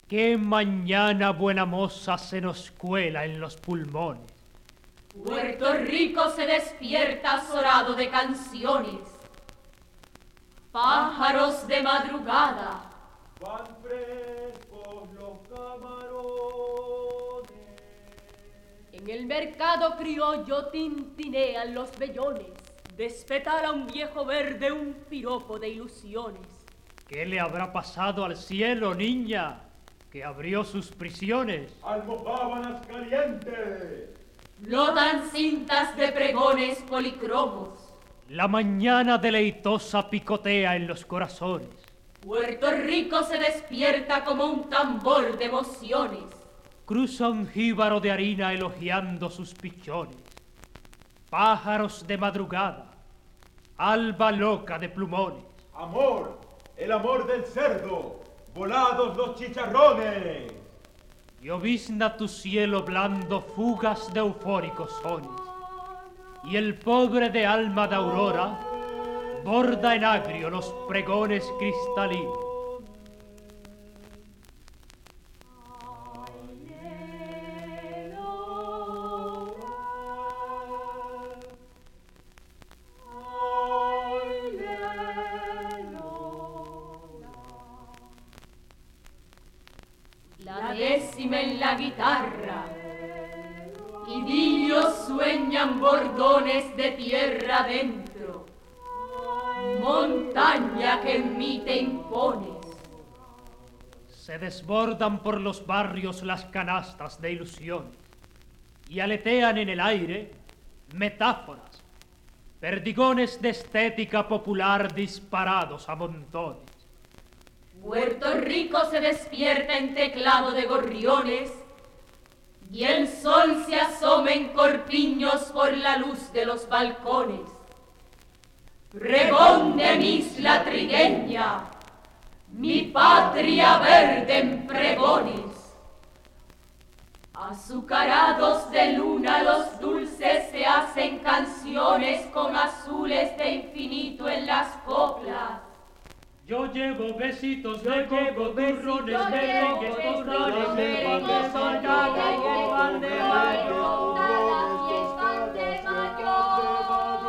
Qué mañana buena moza se nos cuela en los pulmones. Puerto Rico se despierta azorado de canciones. Pájaros de madrugada. Van frescos los camarones. En el mercado criollo tintinean los vellones. Despetar a un viejo verde un piropo de ilusiones. ¿Qué le habrá pasado al cielo, niña, que abrió sus prisiones? Almojábanas calientes. Flotan cintas de pregones policromos. La mañana deleitosa picotea en los corazones. Puerto Rico se despierta como un tambor de emociones. Cruza un jíbaro de harina elogiando sus pichones. Pájaros de madrugada, alba loca de plumones. Amor, el amor del cerdo, volados los chicharrones. Llovizna tu cielo blando fugas de eufóricos sones. Y el pobre de alma de aurora borda en agrio los pregones cristalinos. La décima en la guitarra. Idilios sueñan bordones de tierra adentro. Montaña que en mí te impones. Se desbordan por los barrios las canastas de ilusiones y aletean en el aire metáforas, perdigones de estética popular disparados a montones. Puerto Rico se despierta en teclado de gorriones y el sol se asoma en corpiños por la luz de los balcones. Pregón de mi isla trigueña, mi patria verde en pregones. Azucarados de luna los dulces se hacen canciones con azules de infinito en las coplas. Yo llevo besitos de coco, turrones, merengues, tostadas de pan de mayo. Tostadas y pan de mayo.